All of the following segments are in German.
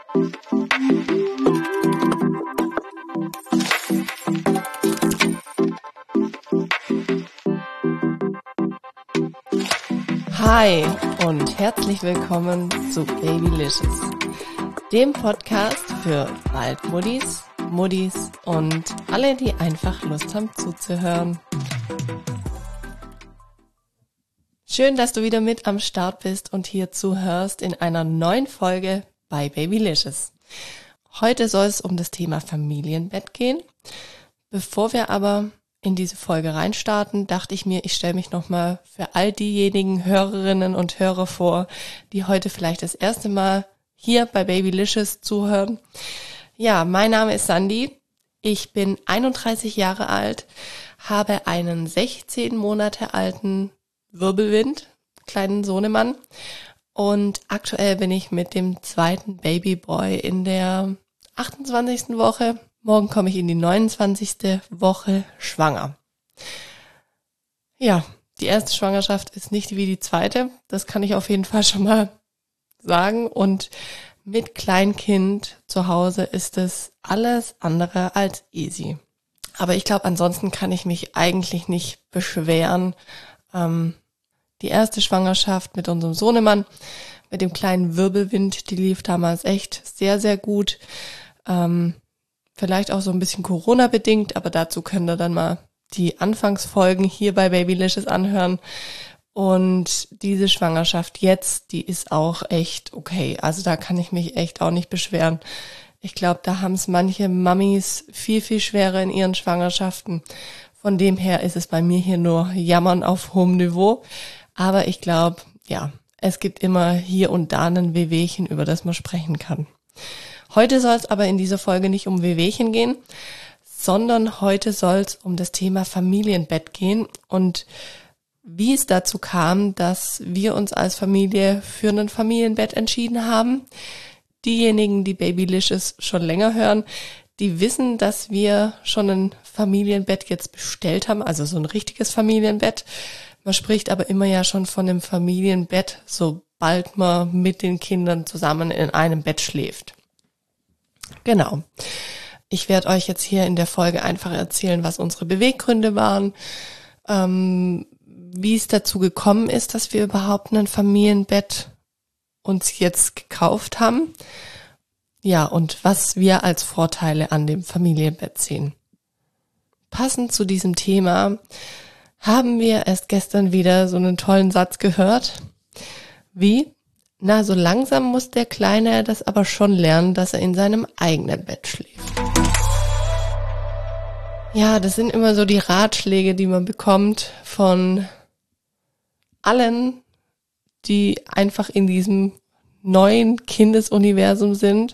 Hi und herzlich willkommen zu Babylicious, dem Podcast für Waldmuddis, Muddis und alle, die einfach Lust haben zuzuhören. Schön, dass du wieder mit am Start bist und hier zuhörst in einer neuen Folge bei Babylicious. Heute soll es um das Thema Familienbett gehen. Bevor wir aber in diese Folge reinstarten, dachte ich mir, ich stelle mich nochmal für all diejenigen Hörerinnen und Hörer vor, die heute vielleicht das erste Mal hier bei Babylicious zuhören. Ja, mein Name ist Sandy, ich bin 31 Jahre alt, habe einen 16 Monate alten Wirbelwind, kleinen Sohnemann, und aktuell bin ich mit dem zweiten Babyboy in der 28. Woche. Morgen komme ich in die 29. Woche schwanger. Ja, die erste Schwangerschaft ist nicht wie die zweite. Das kann ich auf jeden Fall schon mal sagen. Und mit Kleinkind zu Hause ist es alles andere als easy. Aber ich glaube, ansonsten kann ich mich eigentlich nicht beschweren. Die erste Schwangerschaft mit unserem Sohnemann, mit dem kleinen Wirbelwind, die lief damals echt sehr, sehr gut. Vielleicht auch so ein bisschen Corona-bedingt, aber dazu könnt ihr dann mal die Anfangsfolgen hier bei Babylicious anhören. Und diese Schwangerschaft jetzt, die ist auch echt okay. Also da kann ich mich echt auch nicht beschweren. Ich glaube, da haben es manche Mamis viel, viel schwerer in ihren Schwangerschaften. Von dem her ist es bei mir hier nur Jammern auf hohem Niveau. Aber ich glaube, ja, es gibt immer hier und da ein Wehwehchen, über das man sprechen kann. Heute soll es aber in dieser Folge nicht um Wehwehchen gehen, sondern heute soll es um das Thema Familienbett gehen und wie es dazu kam, dass wir uns als Familie für ein Familienbett entschieden haben. Diejenigen, die Babylicious schon länger hören, die wissen, dass wir schon ein Familienbett jetzt bestellt haben, also so ein richtiges Familienbett. Man spricht aber immer ja schon von einem Familienbett, sobald man mit den Kindern zusammen in einem Bett schläft. Genau. Ich werde euch jetzt hier in der Folge einfach erzählen, was unsere Beweggründe waren, wie es dazu gekommen ist, dass wir überhaupt ein Familienbett uns jetzt gekauft haben. Ja, und was wir als Vorteile an dem Familienbett sehen. Passend zu diesem Thema haben wir erst gestern wieder so einen tollen Satz gehört, wie: Na, so langsam muss der Kleine das aber schon lernen, dass er in seinem eigenen Bett schläft. Ja, das sind immer so die Ratschläge, die man bekommt von allen, die einfach in diesem neuen Kindesuniversum sind.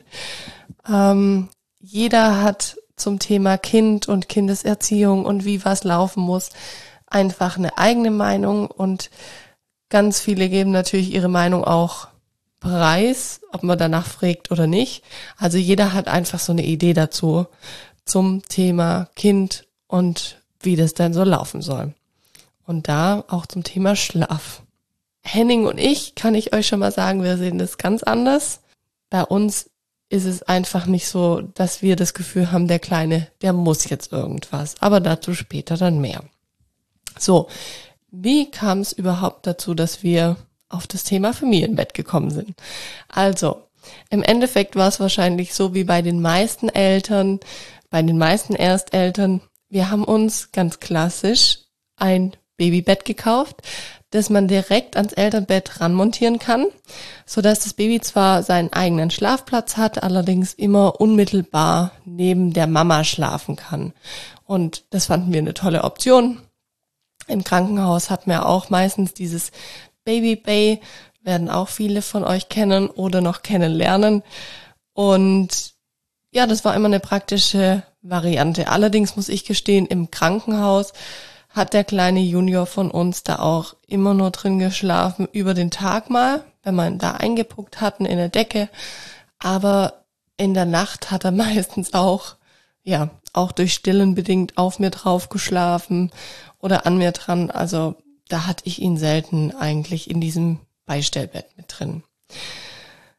Jeder hat zum Thema Kind und Kindeserziehung und wie was laufen muss einfach eine eigene Meinung und ganz viele geben natürlich ihre Meinung auch preis, ob man danach fragt oder nicht. Also jeder hat einfach so eine Idee dazu zum Thema Kind und wie das dann so laufen soll. Und da auch zum Thema Schlaf. Henning und ich, kann ich euch schon mal sagen, wir sehen das ganz anders. Bei uns ist es einfach nicht so, dass wir das Gefühl haben, der Kleine, der muss jetzt irgendwas. Aber dazu später dann mehr. So, wie kam es überhaupt dazu, dass wir auf das Thema Familienbett gekommen sind? Also, im Endeffekt war es wahrscheinlich so wie bei den meisten Eltern, bei den meisten Ersteltern. Wir haben uns ganz klassisch ein Babybett gekauft, das man direkt ans Elternbett ranmontieren kann, sodass das Baby zwar seinen eigenen Schlafplatz hat, allerdings immer unmittelbar neben der Mama schlafen kann. Und das fanden wir eine tolle Option. Im Krankenhaus hat man ja auch meistens dieses Baby Bay, werden auch viele von euch kennen oder noch kennenlernen. Und ja, das war immer eine praktische Variante. Allerdings muss ich gestehen, im Krankenhaus hat der kleine Junior von uns da auch immer nur drin geschlafen, über den Tag mal, wenn man da eingepuckt hatten in der Decke. Aber in der Nacht hat er meistens auch durch Stillen bedingt auf mir drauf geschlafen oder an mir dran. Also da hatte ich ihn selten eigentlich in diesem Beistellbett mit drin.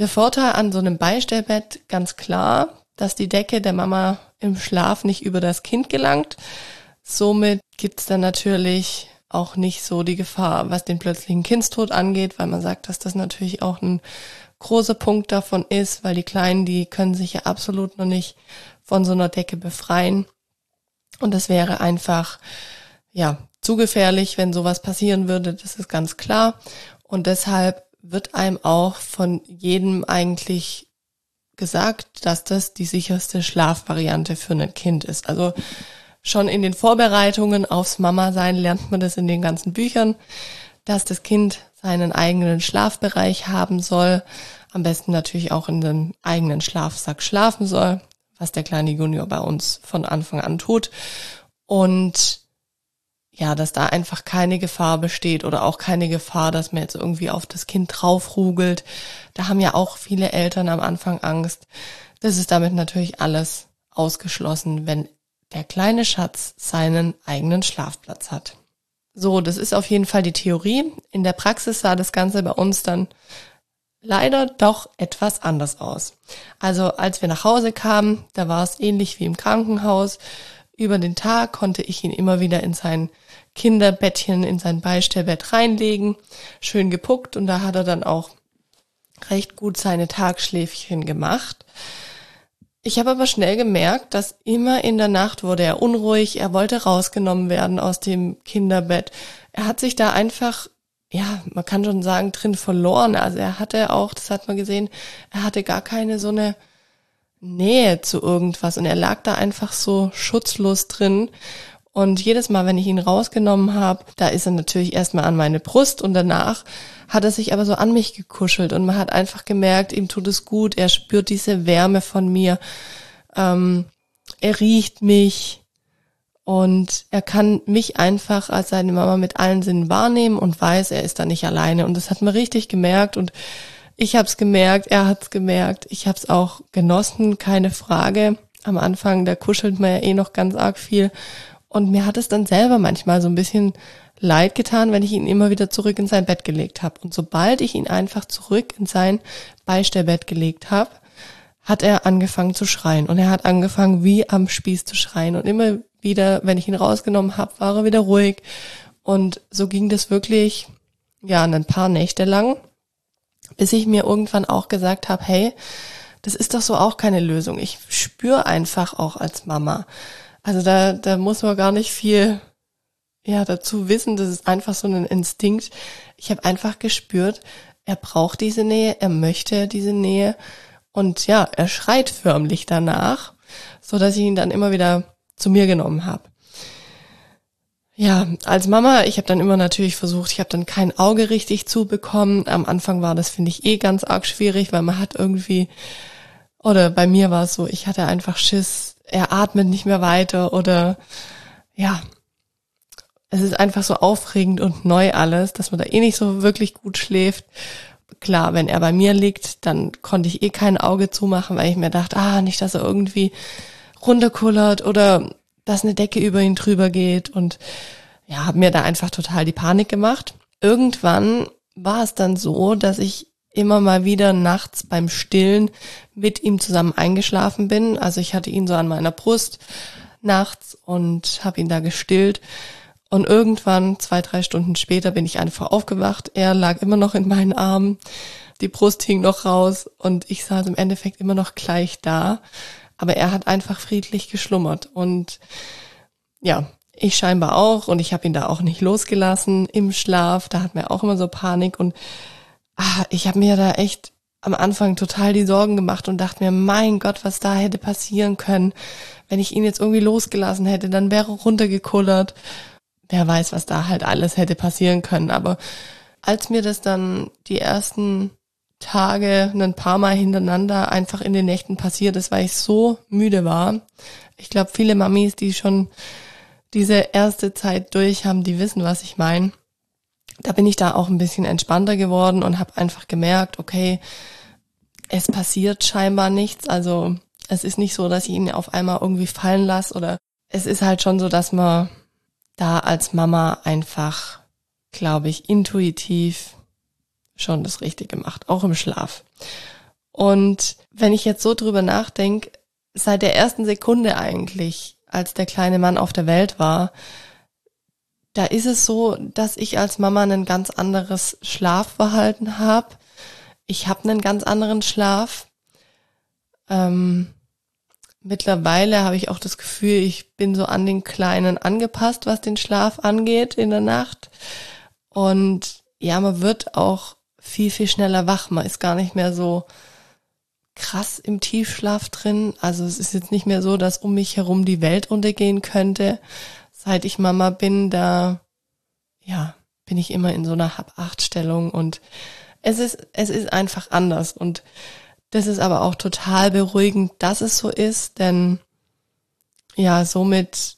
Der Vorteil an so einem Beistellbett, ganz klar, dass die Decke der Mama im Schlaf nicht über das Kind gelangt. Somit gibt's dann natürlich auch nicht so die Gefahr, was den plötzlichen Kindstod angeht, weil man sagt, dass das natürlich auch ein großer Punkt davon ist, weil die Kleinen, die können sich ja absolut noch nicht von so einer Decke befreien. Und das wäre einfach, ja, zu gefährlich, wenn sowas passieren würde, das ist ganz klar. Und deshalb wird einem auch von jedem eigentlich gesagt, dass das die sicherste Schlafvariante für ein Kind ist. Also schon in den Vorbereitungen aufs Mama-Sein lernt man das in den ganzen Büchern, dass das Kind seinen eigenen Schlafbereich haben soll, am besten natürlich auch in dem eigenen Schlafsack schlafen soll, was der kleine Junior bei uns von Anfang an tut. Und ja, dass da einfach keine Gefahr besteht oder auch keine Gefahr, dass man jetzt irgendwie auf das Kind draufrugelt. Da haben ja auch viele Eltern am Anfang Angst. Das ist damit natürlich alles ausgeschlossen, wenn der kleine Schatz seinen eigenen Schlafplatz hat. So, das ist auf jeden Fall die Theorie. In der Praxis sah das Ganze bei uns dann leider doch etwas anders aus. Also als wir nach Hause kamen, da war es ähnlich wie im Krankenhaus. Über den Tag konnte ich ihn immer wieder in sein Kinderbettchen, in sein Beistellbett reinlegen, schön gepuckt, und da hat er dann auch recht gut seine Tagschläfchen gemacht. Ich habe aber schnell gemerkt, dass immer in der Nacht wurde er unruhig, er wollte rausgenommen werden aus dem Kinderbett. Er hat sich da einfach, ja, man kann schon sagen, drin verloren. Also er hatte auch, das hat man gesehen, er hatte gar keine so eine Nähe zu irgendwas und er lag da einfach so schutzlos drin. Und jedes Mal, wenn ich ihn rausgenommen habe, da ist er natürlich erstmal an meine Brust und danach hat er sich aber so an mich gekuschelt und man hat einfach gemerkt, ihm tut es gut, er spürt diese Wärme von mir, er riecht mich und er kann mich einfach als seine Mama mit allen Sinnen wahrnehmen und weiß, er ist da nicht alleine, und das hat man richtig gemerkt und ich habe es gemerkt, er hat es gemerkt, ich habe es auch genossen, keine Frage. Am Anfang, da kuschelt man ja eh noch ganz arg viel. Und mir hat es dann selber manchmal so ein bisschen leid getan, wenn ich ihn immer wieder zurück in sein Bett gelegt habe. Und sobald ich ihn einfach zurück in sein Beistellbett gelegt habe, hat er angefangen zu schreien. Und er hat angefangen, wie am Spieß zu schreien. Und immer wieder, wenn ich ihn rausgenommen habe, war er wieder ruhig. Und so ging das wirklich, ja, ein paar Nächte lang, bis ich mir irgendwann auch gesagt habe, hey, das ist doch so auch keine Lösung. Ich spüre einfach auch als Mama. Also da muss man gar nicht viel dazu wissen. Das ist einfach so ein Instinkt. Ich habe einfach gespürt, er braucht diese Nähe, er möchte diese Nähe. Und ja, er schreit förmlich danach, so dass ich ihn dann immer wieder zu mir genommen habe. Ja, als Mama, ich habe dann immer natürlich versucht, ich habe dann kein Auge richtig zubekommen. Am Anfang war das, finde ich, ganz arg schwierig, weil man hat irgendwie, oder bei mir war es so, ich hatte einfach Schiss, er atmet nicht mehr weiter oder ja, es ist einfach so aufregend und neu alles, dass man da eh nicht so wirklich gut schläft. Klar, wenn er bei mir liegt, dann konnte ich kein Auge zumachen, weil ich mir dachte, nicht, dass er irgendwie runterkullert oder dass eine Decke über ihn drüber geht, und ja, habe mir da einfach total die Panik gemacht. Irgendwann war es dann so, dass ich immer mal wieder nachts beim Stillen mit ihm zusammen eingeschlafen bin. Also ich hatte ihn so an meiner Brust nachts und habe ihn da gestillt. Und irgendwann, 2-3 Stunden später, bin ich einfach aufgewacht. Er lag immer noch in meinen Armen, die Brust hing noch raus und ich saß im Endeffekt immer noch gleich da. Aber er hat einfach friedlich geschlummert und ja, ich scheinbar auch, und ich habe ihn da auch nicht losgelassen im Schlaf. Da hat mir auch immer so Panik und ich habe mir da echt am Anfang total die Sorgen gemacht und dachte mir, mein Gott, was da hätte passieren können. Wenn ich ihn jetzt irgendwie losgelassen hätte, dann wäre er runtergekullert. Wer weiß, was da halt alles hätte passieren können. Aber als mir das dann die ersten Tage ein paar Mal hintereinander einfach in den Nächten passiert ist, weil ich so müde war. Ich glaube, viele Mamis, die schon diese erste Zeit durch haben, die wissen, was ich meine. Da bin ich da auch ein bisschen entspannter geworden und habe einfach gemerkt, okay, es passiert scheinbar nichts. Also es ist nicht so, dass ich ihn auf einmal irgendwie fallen lasse, oder es ist halt schon so, dass man da als Mama einfach, glaube ich, intuitiv schon das Richtige macht, auch im Schlaf. Und wenn ich jetzt so drüber nachdenke, seit der ersten Sekunde eigentlich, als der kleine Mann auf der Welt war, da ist es so, dass ich als Mama ein ganz anderes Schlafverhalten habe. Ich habe einen ganz anderen Schlaf. Mittlerweile habe ich auch das Gefühl, ich bin so an den Kleinen angepasst, was den Schlaf angeht in der Nacht. Und ja, man wird auch viel, viel schneller wach. Man ist gar nicht mehr so krass im Tiefschlaf drin. Also es ist jetzt nicht mehr so, dass um mich herum die Welt untergehen könnte. Seit ich Mama bin, bin ich immer in so einer Hab-Acht-Stellung und es ist einfach anders. Und das ist aber auch total beruhigend, dass es so ist, denn ja, somit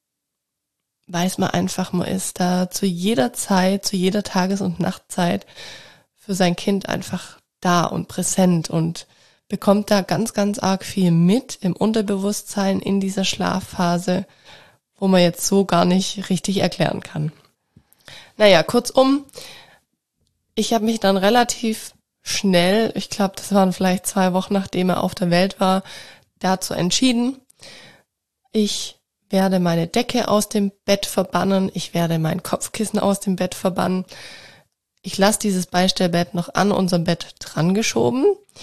weiß man einfach, man ist da zu jeder Zeit, zu jeder Tages- und Nachtzeit für sein Kind einfach da und präsent und bekommt da ganz, ganz arg viel mit im Unterbewusstsein in dieser Schlafphase, wo man jetzt so gar nicht richtig erklären kann. Naja, kurzum, ich habe mich dann relativ schnell, ich glaube, das waren vielleicht 2 Wochen, nachdem er auf der Welt war, dazu entschieden, ich werde meine Decke aus dem Bett verbannen, ich werde mein Kopfkissen aus dem Bett verbannen. Ich lasse dieses Beistellbett noch an unserem Bett dran geschoben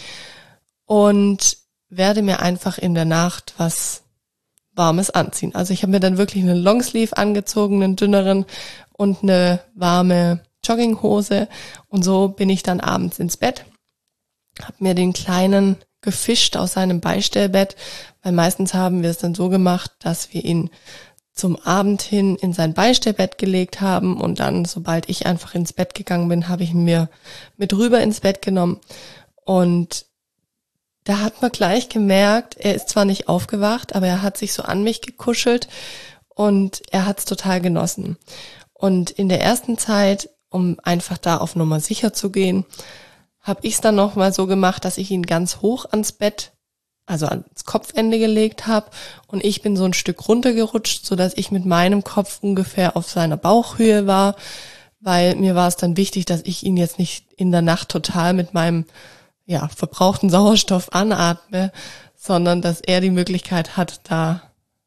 und werde mir einfach in der Nacht was Warmes anziehen. Also ich habe mir dann wirklich einen Longsleeve angezogen, einen dünneren und eine warme Jogginghose und so bin ich dann abends ins Bett, habe mir den Kleinen gefischt aus seinem Beistellbett, weil meistens haben wir es dann so gemacht, dass wir ihn zum Abend hin in sein Beistellbett gelegt haben und dann, sobald ich einfach ins Bett gegangen bin, habe ich ihn mir mit rüber ins Bett genommen und da hat man gleich gemerkt, er ist zwar nicht aufgewacht, aber er hat sich so an mich gekuschelt und er hat es total genossen. Und in der ersten Zeit, um einfach da auf Nummer sicher zu gehen, habe ich es dann nochmal so gemacht, dass ich ihn ganz hoch ans Bett, also ans Kopfende gelegt habe und ich bin so ein Stück runtergerutscht, sodass ich mit meinem Kopf ungefähr auf seiner Bauchhöhe war, weil mir war es dann wichtig, dass ich ihn jetzt nicht in der Nacht total mit meinem verbrauchten Sauerstoff anatme, sondern dass er die Möglichkeit hat, da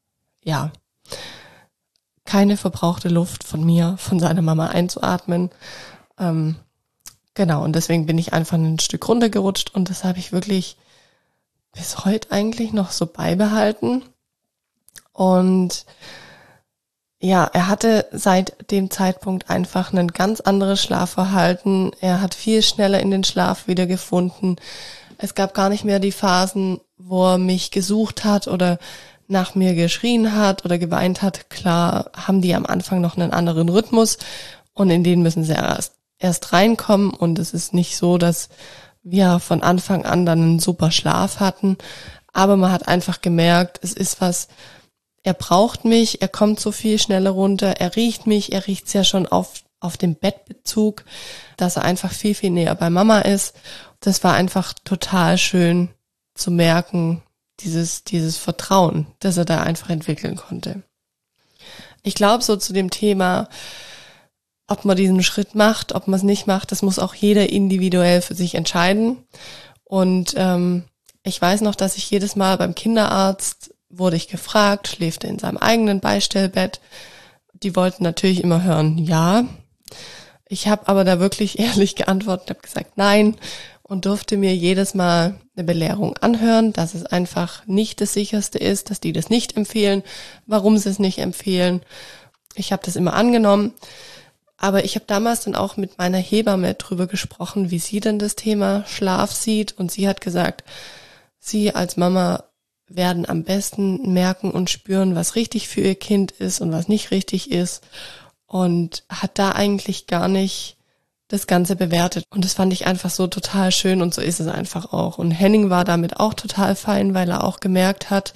keine verbrauchte Luft von mir, von seiner Mama einzuatmen. Genau, und deswegen bin ich einfach ein Stück runtergerutscht und das habe ich wirklich bis heute eigentlich noch so beibehalten. Und ja, er hatte seit dem Zeitpunkt einfach ein ganz anderes Schlafverhalten. Er hat viel schneller in den Schlaf wiedergefunden. Es gab gar nicht mehr die Phasen, wo er mich gesucht hat oder nach mir geschrien hat oder geweint hat. Klar haben die am Anfang noch einen anderen Rhythmus und in den müssen sie erst reinkommen. Und es ist nicht so, dass wir von Anfang an dann einen super Schlaf hatten. Aber man hat einfach gemerkt, es ist was. Er braucht mich, er kommt so viel schneller runter, er riecht mich, er riecht's ja schon auf dem Bettbezug, dass er einfach viel, viel näher bei Mama ist. Das war einfach total schön zu merken, dieses Vertrauen, das er da einfach entwickeln konnte. Ich glaube, so zu dem Thema, ob man diesen Schritt macht, ob man es nicht macht, das muss auch jeder individuell für sich entscheiden. Und ich weiß noch, dass ich jedes Mal beim Kinderarzt wurde ich gefragt, schläft er in seinem eigenen Beistellbett? Die wollten natürlich immer hören, ja. Ich habe aber da wirklich ehrlich geantwortet, habe gesagt nein und durfte mir jedes Mal eine Belehrung anhören, dass es einfach nicht das Sicherste ist, dass die das nicht empfehlen, warum sie es nicht empfehlen. Ich habe das immer angenommen, aber ich habe damals dann auch mit meiner Hebamme drüber gesprochen, wie sie denn das Thema Schlaf sieht und sie hat gesagt, sie als Mama werden am besten merken und spüren, was richtig für ihr Kind ist und was nicht richtig ist und hat da eigentlich gar nicht das Ganze bewertet. Und das fand ich einfach so total schön und so ist es einfach auch. Und Henning war damit auch total fein, weil er auch gemerkt hat,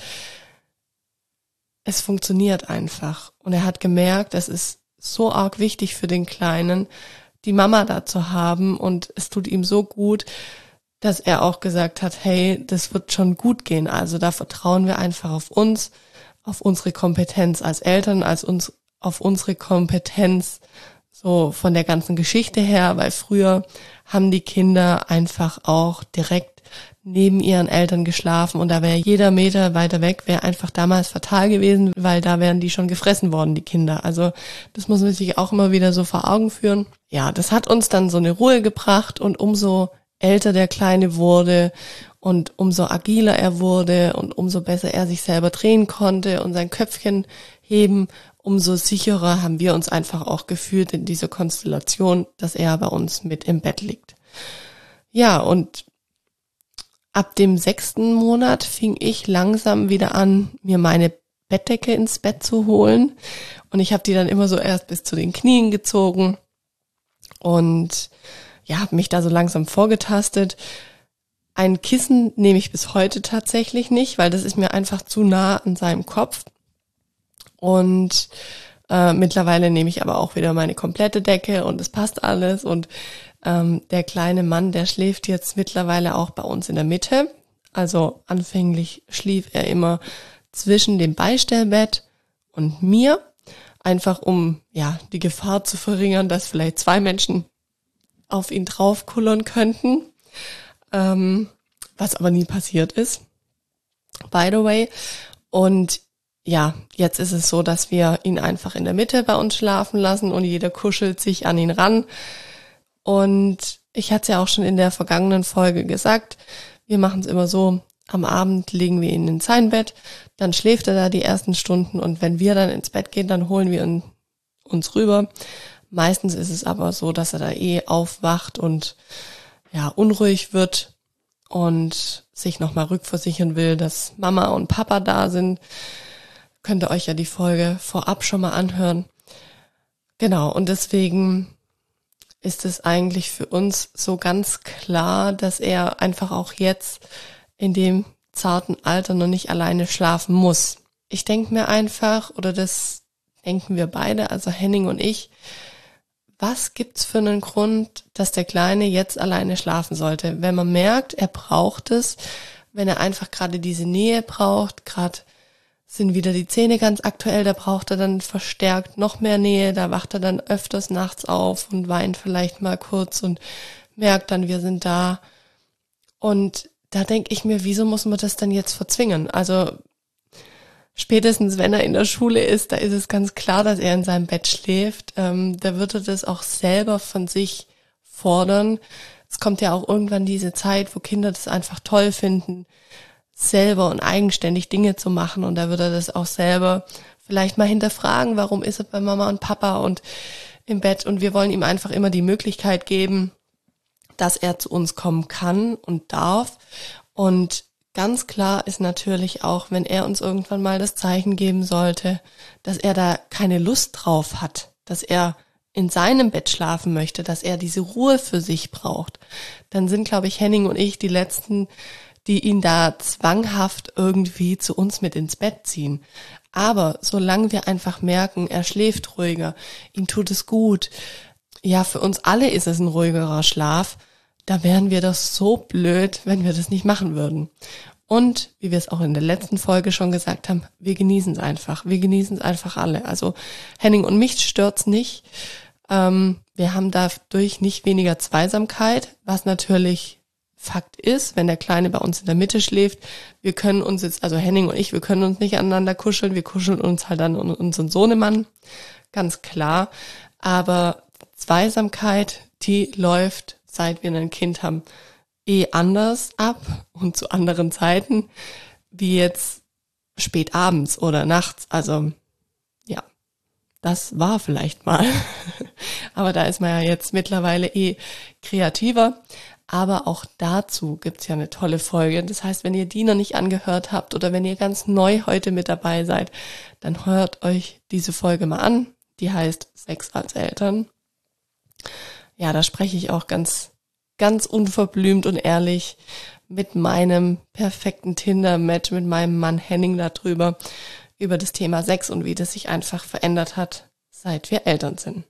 es funktioniert einfach. Und er hat gemerkt, es ist so arg wichtig für den Kleinen, die Mama da zu haben und es tut ihm so gut, dass er auch gesagt hat, hey, das wird schon gut gehen. Also da vertrauen wir einfach auf uns, auf unsere Kompetenz als Eltern, auf unsere Kompetenz so von der ganzen Geschichte her, weil früher haben die Kinder einfach auch direkt neben ihren Eltern geschlafen und da wäre jeder Meter weiter weg, wäre einfach damals fatal gewesen, weil da wären die schon gefressen worden, die Kinder. Also das muss man sich auch immer wieder so vor Augen führen. Ja, das hat uns dann so eine Ruhe gebracht und umso älter der Kleine wurde und umso agiler er wurde und umso besser er sich selber drehen konnte und sein Köpfchen heben, umso sicherer haben wir uns einfach auch gefühlt in dieser Konstellation, dass er bei uns mit im Bett liegt. Ja, und ab dem 6. Monat fing ich langsam wieder an, mir meine Bettdecke ins Bett zu holen. Und ich habe die dann immer so erst bis zu den Knien gezogen und ja, habe mich da so langsam vorgetastet. Ein Kissen nehme ich bis heute tatsächlich nicht, weil das ist mir einfach zu nah an seinem Kopf. Und mittlerweile nehme ich aber auch wieder meine komplette Decke und es passt alles. Und der kleine Mann, der schläft jetzt mittlerweile auch bei uns in der Mitte. Also anfänglich schlief er immer zwischen dem Beistellbett und mir, einfach um ja die Gefahr zu verringern, dass vielleicht 2 Menschen auf ihn draufkullern könnten, was aber nie passiert ist, by the way. Und ja, jetzt ist es so, dass wir ihn einfach in der Mitte bei uns schlafen lassen und jeder kuschelt sich an ihn ran. Und ich hatte es ja auch schon in der vergangenen Folge gesagt, wir machen es immer so, am Abend legen wir ihn in sein Bett, dann schläft er da die ersten Stunden und wenn wir dann ins Bett gehen, dann holen wir ihn uns rüber. Meistens ist es aber so, dass er da aufwacht und ja unruhig wird und sich nochmal rückversichern will, dass Mama und Papa da sind. Könnt ihr euch ja die Folge vorab schon mal anhören. Genau, und deswegen ist es eigentlich für uns so ganz klar, dass er einfach auch jetzt in dem zarten Alter noch nicht alleine schlafen muss. Ich denke mir einfach, oder das denken wir beide, also Henning und ich, was gibt's für einen Grund, dass der Kleine jetzt alleine schlafen sollte? Wenn man merkt, er braucht es, wenn er einfach gerade diese Nähe braucht, gerade sind wieder die Zähne ganz aktuell, da braucht er dann verstärkt noch mehr Nähe, da wacht er dann öfters nachts auf und weint vielleicht mal kurz und merkt dann, wir sind da. Und da denke ich mir, wieso muss man das dann jetzt verzwingen? Also spätestens, wenn er in der Schule ist, da ist es ganz klar, dass er in seinem Bett schläft. Da wird er das auch selber von sich fordern. Es kommt ja auch irgendwann diese Zeit, wo Kinder das einfach toll finden, selber und eigenständig Dinge zu machen. Und da wird er das auch selber vielleicht mal hinterfragen, warum ist er bei Mama und Papa und im Bett. Und wir wollen ihm einfach immer die Möglichkeit geben, dass er zu uns kommen kann und darf. Und ganz klar ist natürlich auch, wenn er uns irgendwann mal das Zeichen geben sollte, dass er da keine Lust drauf hat, dass er in seinem Bett schlafen möchte, dass er diese Ruhe für sich braucht, dann sind, glaube ich, Henning und ich die Letzten, die ihn da zwanghaft irgendwie zu uns mit ins Bett ziehen. Aber solange wir einfach merken, er schläft ruhiger, ihm tut es gut, ja, für uns alle ist es ein ruhigerer Schlaf, da wären wir doch so blöd, wenn wir das nicht machen würden. Und, wie wir es auch in der letzten Folge schon gesagt haben, wir genießen es einfach. Wir genießen es einfach alle. Also Henning und mich stört's nicht. Wir haben dadurch nicht weniger Zweisamkeit, was natürlich Fakt ist, wenn der Kleine bei uns in der Mitte schläft. Wir können uns jetzt, also Henning und ich, wir können uns nicht aneinander kuscheln. Wir kuscheln uns halt dann unseren Sohnemann, ganz klar. Aber Zweisamkeit, die läuft, seit wir ein Kind haben, anders ab und zu anderen Zeiten, wie jetzt spät abends oder nachts. Also ja, das war vielleicht mal. Aber da ist man ja jetzt mittlerweile kreativer. Aber auch dazu gibt's ja eine tolle Folge. Das heißt, wenn ihr die noch nicht angehört habt oder wenn ihr ganz neu heute mit dabei seid, dann hört euch diese Folge mal an. Die heißt Sex als Eltern. Ja, da spreche ich auch ganz unverblümt und ehrlich mit meinem perfekten Tinder-Match, mit meinem Mann Henning darüber, über das Thema Sex und wie das sich einfach verändert hat, seit wir Eltern sind.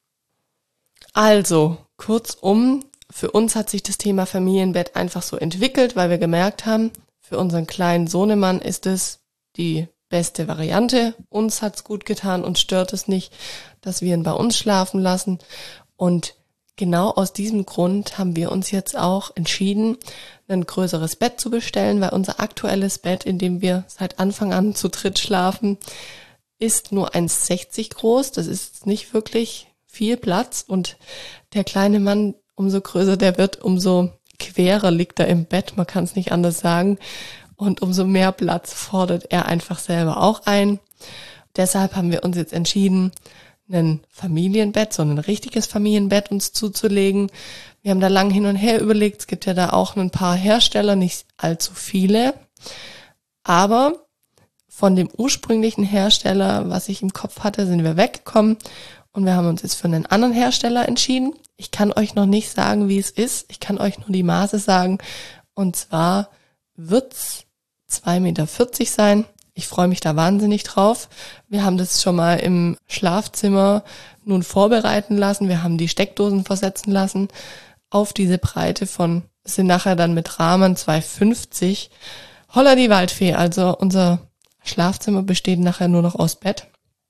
Also, kurzum, für uns hat sich das Thema Familienbett einfach so entwickelt, weil wir gemerkt haben, für unseren kleinen Sohnemann ist es die beste Variante. Uns hat's gut getan, uns stört es nicht, dass wir ihn bei uns schlafen lassen. Und genau aus diesem Grund haben wir uns jetzt auch entschieden, ein größeres Bett zu bestellen, weil unser aktuelles Bett, in dem wir seit Anfang an zu dritt schlafen, ist nur 1,60 groß. Das ist nicht wirklich viel Platz und der kleine Mann, umso größer der wird, umso querer liegt er im Bett, man kann es nicht anders sagen. Und umso mehr Platz fordert er einfach selber auch ein. Deshalb haben wir uns jetzt entschieden, ein Familienbett, so ein richtiges Familienbett uns zuzulegen. Wir haben da lang hin und her überlegt, es gibt ja da auch ein paar Hersteller, nicht allzu viele. Aber von dem ursprünglichen Hersteller, was ich im Kopf hatte, sind wir weggekommen und wir haben uns jetzt für einen anderen Hersteller entschieden. Ich kann euch noch nicht sagen, wie es ist. Ich kann euch nur die Maße sagen. Und zwar wird's 2,40 Meter sein. Ich freue mich da wahnsinnig drauf. Wir haben das schon mal im Schlafzimmer nun vorbereiten lassen. Wir haben die Steckdosen versetzen lassen auf diese Breite von, es sind nachher dann mit Rahmen 2,50. Holla die Waldfee, also unser Schlafzimmer besteht nachher nur noch aus Bett.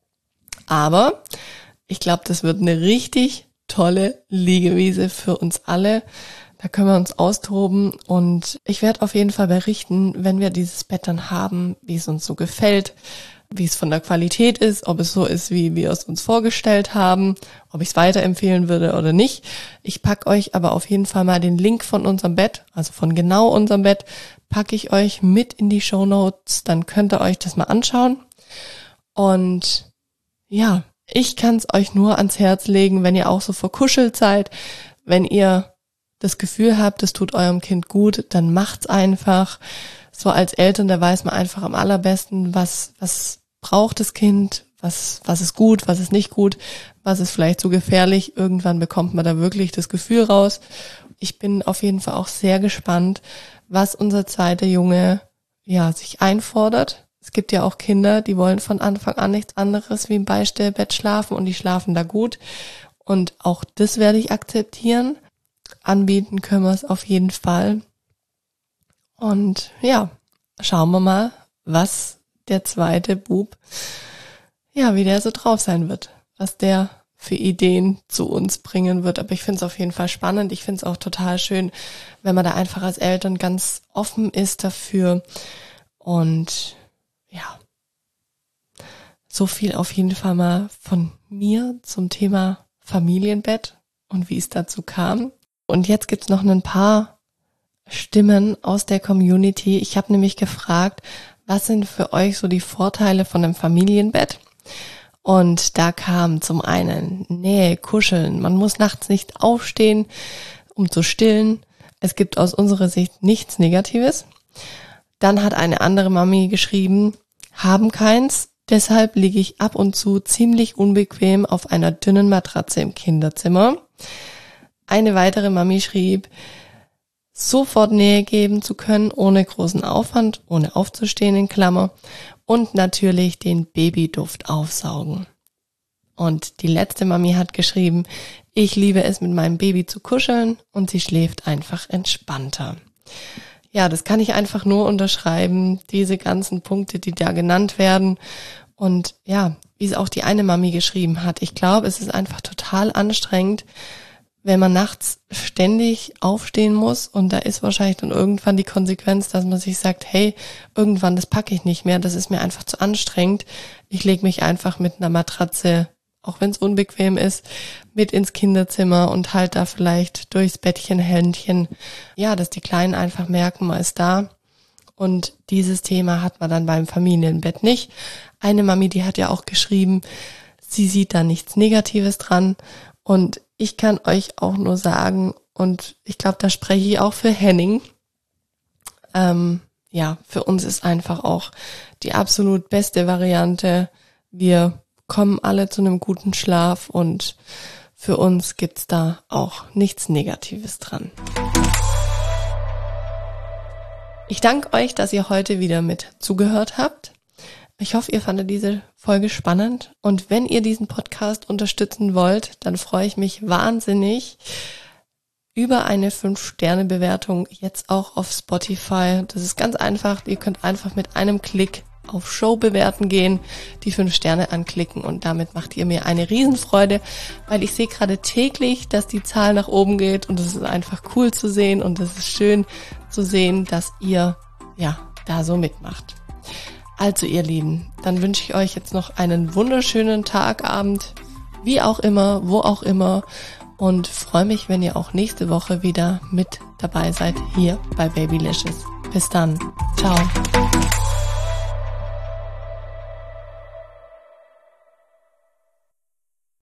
Aber ich glaube, das wird eine richtig tolle Liegewiese für uns alle. Da können wir uns austoben und ich werde auf jeden Fall berichten, wenn wir dieses Bett dann haben, wie es uns so gefällt, wie es von der Qualität ist, ob es so ist, wie wir es uns vorgestellt haben, ob ich es weiterempfehlen würde oder nicht. Ich packe euch aber auf jeden Fall mal den Link von unserem Bett, also von genau unserem Bett, packe ich euch mit in die Shownotes, dann könnt ihr euch das mal anschauen. Und ja, ich kann es euch nur ans Herz legen, wenn ihr auch so verkuschelt seid, wenn ihr das Gefühl habt, es tut eurem Kind gut, dann macht's einfach. So als Eltern, da weiß man einfach am allerbesten, was braucht das Kind, was ist gut, was ist nicht gut, was ist vielleicht so gefährlich. Irgendwann bekommt man da wirklich das Gefühl raus. Ich bin auf jeden Fall auch sehr gespannt, was unser zweiter Junge sich einfordert. Es gibt ja auch Kinder, die wollen von Anfang an nichts anderes wie im Beistellbett schlafen und die schlafen da gut. Und auch das werde ich akzeptieren. Anbieten können wir es auf jeden Fall. Und ja, schauen wir mal, was der zweite Bub, wie der so drauf sein wird, was der für Ideen zu uns bringen wird. Aber ich finde es auf jeden Fall spannend. Ich finde es auch total schön, wenn man da einfach als Eltern ganz offen ist dafür. Und ja, so viel auf jeden Fall mal von mir zum Thema Familienbett und wie es dazu kam. Und jetzt gibt's noch ein paar Stimmen aus der Community. Ich habe nämlich gefragt, was sind für euch so die Vorteile von einem Familienbett? Und da kam zum einen Nähe, Kuscheln. Man muss nachts nicht aufstehen, um zu stillen. Es gibt aus unserer Sicht nichts Negatives. Dann hat eine andere Mami geschrieben, haben keins. Deshalb liege ich ab und zu ziemlich unbequem auf einer dünnen Matratze im Kinderzimmer. Eine weitere Mami schrieb, sofort Nähe geben zu können, ohne großen Aufwand, ohne aufzustehen in Klammer und natürlich den Babyduft aufsaugen. Und die letzte Mami hat geschrieben, ich liebe es, mit meinem Baby zu kuscheln und sie schläft einfach entspannter. Ja, das kann ich einfach nur unterschreiben, diese ganzen Punkte, die da genannt werden. Und ja, wie es auch die eine Mami geschrieben hat, ich glaube, es ist einfach total anstrengend, wenn man nachts ständig aufstehen muss und da ist wahrscheinlich dann irgendwann die Konsequenz, dass man sich sagt, hey, irgendwann das packe ich nicht mehr, das ist mir einfach zu anstrengend. Ich lege mich einfach mit einer Matratze, auch wenn es unbequem ist, mit ins Kinderzimmer und halt da vielleicht durchs Bettchen, Händchen, dass die Kleinen einfach merken, man ist da. Und dieses Thema hat man dann beim Familienbett nicht. Eine Mami, die hat ja auch geschrieben, sie sieht da nichts Negatives dran. Und ich kann euch auch nur sagen, und ich glaube, da spreche ich auch für Henning, für uns ist einfach auch die absolut beste Variante. Wir kommen alle zu einem guten Schlaf und für uns gibt's da auch nichts Negatives dran. Ich danke euch, dass ihr heute wieder mit zugehört habt. Ich hoffe, ihr fandet diese Folge spannend und wenn ihr diesen Podcast unterstützen wollt, dann freue ich mich wahnsinnig über eine 5-Sterne-Bewertung, jetzt auch auf Spotify. Das ist ganz einfach, ihr könnt einfach mit einem Klick auf Show bewerten gehen, die 5 Sterne anklicken und damit macht ihr mir eine Riesenfreude, weil ich sehe gerade täglich, dass die Zahl nach oben geht und es ist einfach cool zu sehen und es ist schön zu sehen, dass ihr da so mitmacht. Also ihr Lieben, dann wünsche ich euch jetzt noch einen wunderschönen Tag, Abend, wie auch immer, wo auch immer und freue mich, wenn ihr auch nächste Woche wieder mit dabei seid hier bei Babylicious. Bis dann. Ciao.